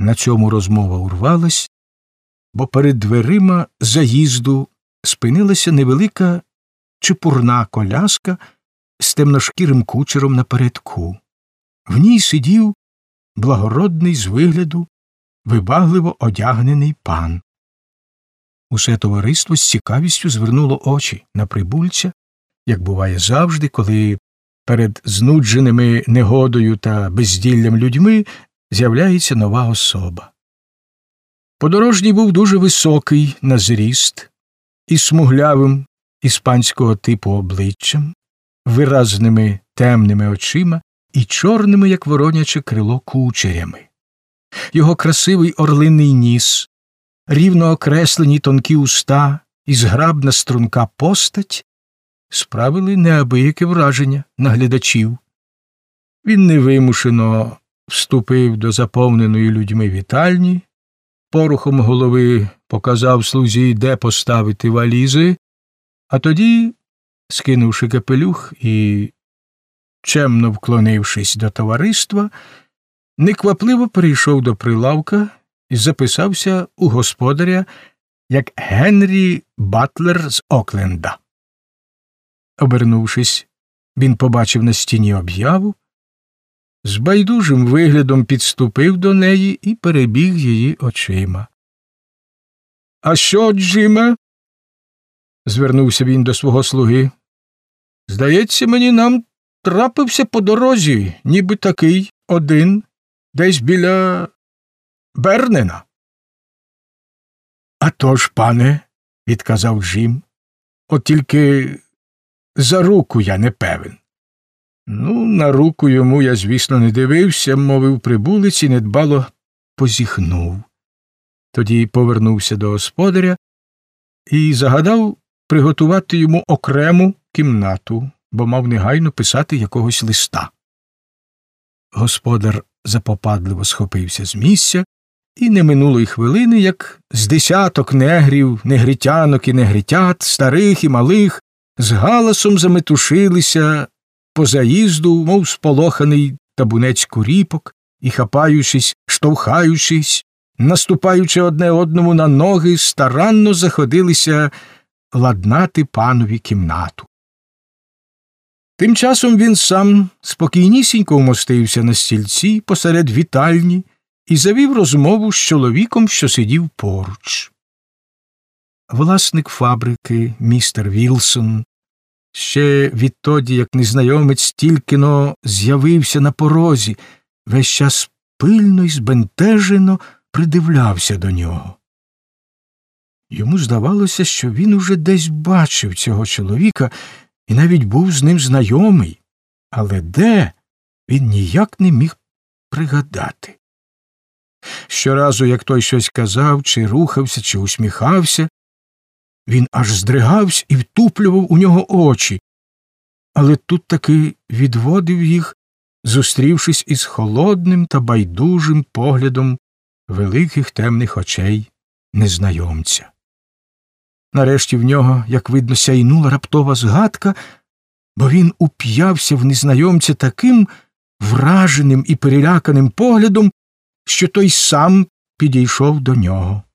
На цьому розмова урвалась, бо перед дверима заїзду спинилася невелика чепурна коляска з темношкірим кучером напередку. В ній сидів благородний з вигляду, вибагливо одягнений пан. Усе товариство з цікавістю звернуло очі на прибульця, як буває завжди, коли перед знудженими негодою та безділлям людьми з'являється нова особа. Подорожній був дуже високий на зріст, із смуглявим іспанського типу обличчям, виразними темними очима і чорними, як вороняче крило, кучерями. Його красивий орлиний ніс, рівно окреслені тонкі уста і зграбна струнка постать справили неабияке враження на глядачів. Він невимушено вступив до заповненої людьми вітальні, порухом голови показав слузі, де поставити валізи, а тоді, скинувши капелюх і чемно вклонившись до товариства, неквапливо перейшов до прилавка і записався у господаря як Генрі Батлер з Окленда. Обернувшись, він побачив на стіні об'яву, з байдужим виглядом підступив до неї і перебіг її очима. — А що, Джиме? — звернувся він до свого слуги. — Здається мені, нам трапився по дорозі, ніби такий один, десь біля Бернена. — А то ж, пане, — відказав Джим, — от тільки за руку я не певен. — Ну, на руку йому я, звісно, не дивився, — мовив прибулець і недбало позіхнув. Тоді повернувся до господаря і загадав приготувати йому окрему кімнату, бо мав негайно писати якогось листа. Господар запопадливо схопився з місця, і не минуло й хвилини, як з десяток негрів, негритянок і негритят, старих і малих, з галасом заметушилися по заїзду, мов сполоханий табунець куріпок, і, хапаючись, штовхаючись, наступаючи одне одному на ноги, старанно заходилися ладнати панові кімнату. Тим часом він сам спокійнісінько вмостився на стільці посеред вітальні і завів розмову з чоловіком, що сидів поруч. Власник фабрики, містер Вілсон, ще відтоді, як незнайомець тільки-но з'явився на порозі, весь час пильно й збентежено придивлявся до нього. Йому здавалося, що він уже десь бачив цього чоловіка і навіть був з ним знайомий, але де, він ніяк не міг пригадати. Щоразу, як той щось казав, чи рухався, чи усміхався, він аж здригався і втуплював у нього очі, але тут таки відводив їх, зустрівшись із холодним та байдужим поглядом великих темних очей незнайомця. Нарешті в нього, як видно, сяйнула раптова згадка, бо він уп'явся в незнайомця таким враженим і переляканим поглядом, що той сам підійшов до нього.